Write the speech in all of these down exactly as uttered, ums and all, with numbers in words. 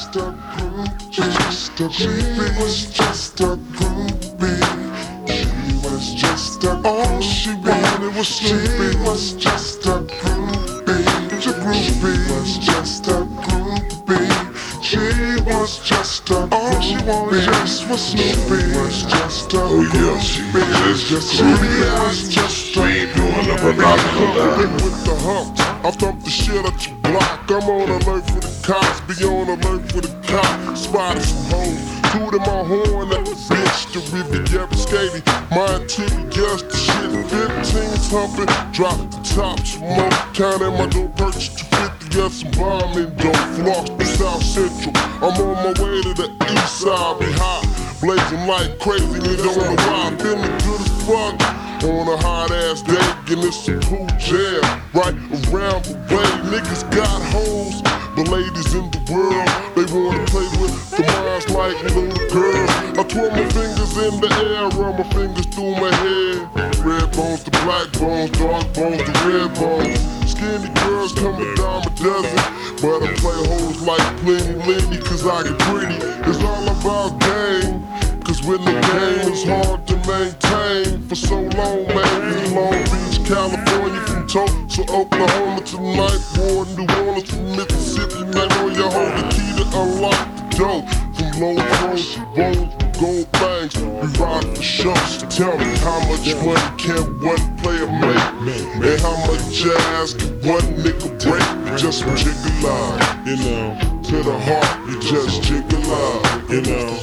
just a groupie. Just a she was just a groupie. She was just a all she wanted was Snoopy. She was just a groupie. A groupie. She was just a groupie. She was just a all she wanted just was Snoopy. She was just a oh yeah, she was just a groupie. She was just a we ain't doing the binocular with the humps. I thump the shit at your block. I'm on alert for the cops, be on alert for the cop. Spotted some hoes, tooted my horn at the bitch. The Riviera skating, my ticket, yes, the shit. fifteen thumping, drop the top, smoke, counting my dough, purchase two fifty, yes, some bombing dough. Floss to South Central, I'm on my way to the east side, be hot, blazing like crazy, nigga, don't know why. Feeling good as fuck. On a hot ass day, and it's a cool jam right around the way. Niggas got hoes, the ladies in the world, they wanna play with the minds like little girls. I twirl my fingers in the air, run my fingers through my hair. Red bones to black bones, dark bones to red bones. Skinny girls come a dime a dozen, but I play hoes like plenty Lenny, cause I get pretty. It's all about game. Cause when the game is hard to maintain for so long, man, it's Long Beach, California from Tulsa, Oklahoma to Nightboard, New Orleans from Mississippi, man, on your hold the key to unlock the door. From low phones to rolls, gold bangs, we ride for shows. Tell me how much money can one player make, and how much jazz can one nigga break? Just jiggle out, you know, to the heart, you just jiggle out, you know.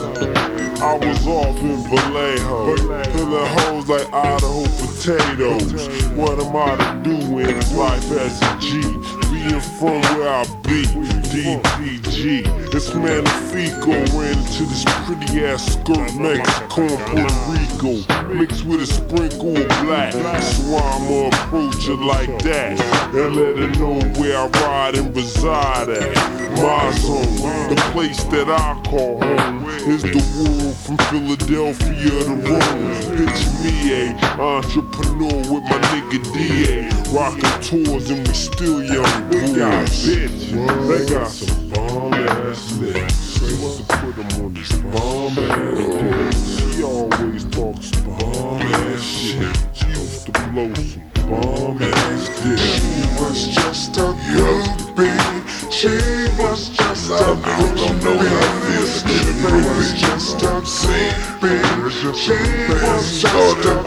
I was off in Vallejo, filling hoes like Idaho potatoes. What am I to do in life as a G? Being from where I be, D P G. This Magnifico ran into this pretty ass skirt, Mexico and Puerto Rico, mixed with a sprinkle of black. So I'ma approach her like that, and let her know where I ride and reside at. My zone, the place that I call home, is the world from Philadelphia to Rome. Picture me a entrepreneur with my nigga D A, rockin' tours and we still young boys. They got bitch, they got some bomb ass lips. She wants to put them on this bomb ass. She always talks bomb ass shit. She used to blow some bomb ass dick. She was just a groupie. She was just a groupie. Don't know how it feels to get a groupie. She was just a groupie. She was just a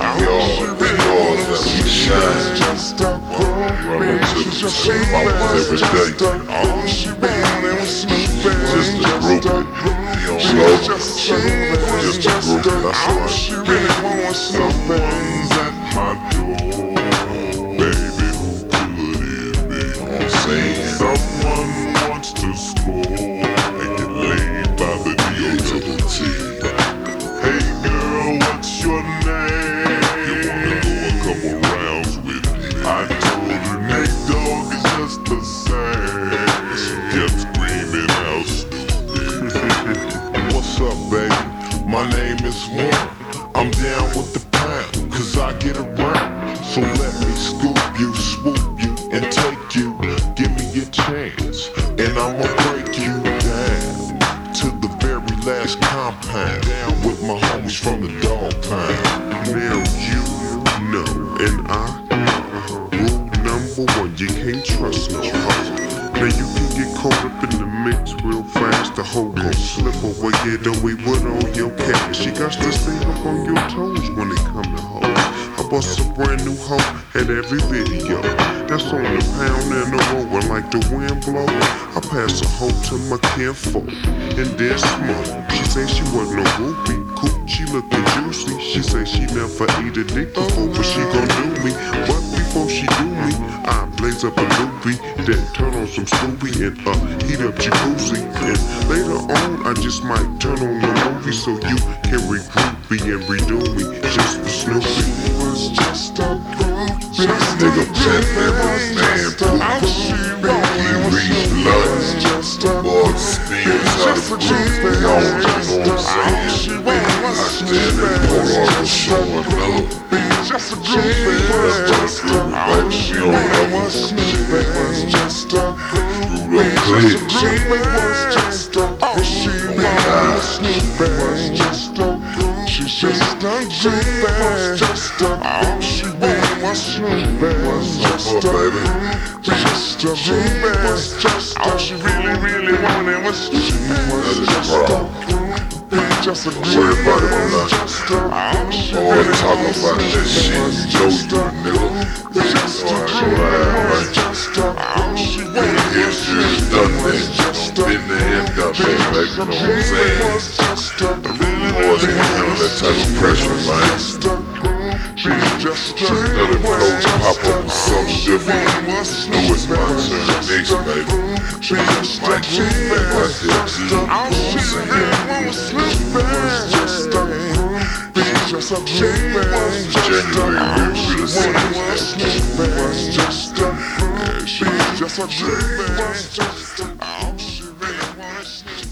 groupie. She was just a groupie. She was just a groupie. She wanted was Snoopy. Just a groupie. You don't know. Just a groupie. That's all she really wants. Someone's at my door. Baby, who could it be? I'm saying Someone wants to score and get laid by the D O to the T. Hey girl, what's your name? You wanna go a couple rounds with me? I told her Nate Dogg is just the same. She kept screaming out stupid. What's up, baby? My name is Warren. I'm down with the pound, cause I get around. So let me scoop you, swoop you, and take you. Give me a chance, and I'ma break you down to the very last compound. Down with my homies from the dog pound. Now you know, and I know. Rule number one, you can't trust no hoe. Now you can get caught up in the mix real fast. The hoe gon' slip away, yeah, don't we would on your cash. She got to stay up on your toes when it come to hoes. I bust a brand new hoe at every video. That's on the pound and the roll, and like the wind blow, I pass a hoe to my kinfolk and then smoke. She say she wasn't no groupie, cool, she looking juicy. She say she never ate a dick before, but she gon' do me. But before she do me, I blaze up a loopy, then turn on some Scooby and uh, heat up jacuzzi. And later on, I just might turn on the movie so you can regroup me and redo me just for Snoopy. She was just a groupie. this nigga pimpin' my man poop. Baby, reach blood. Boy, spins out of group. Y'all know what I'm saying? I stand and pull on the show and love. Just a groupie. Just a groupie. Like she don't ever. Just a groupie. clear. All she was just a groupie. She's just a groupie. All she wanted was Snoopy. What's up, baby? Just a groupie. All she really, really wanted was Snoopy. That is the problem. Just a Worry about it, man. All she All really the talk about that shit, you know you nigga. just a Alright, go ahead, man. All she wanted Here's just done that. Been there and done that, baby. You know what I'm saying? Boys can handle that type of pressure, man. Let it close, pop up with something different. Know it's my turn next, baby. My team, my team, you know what I'm saying? January, we really see that. Just a dream.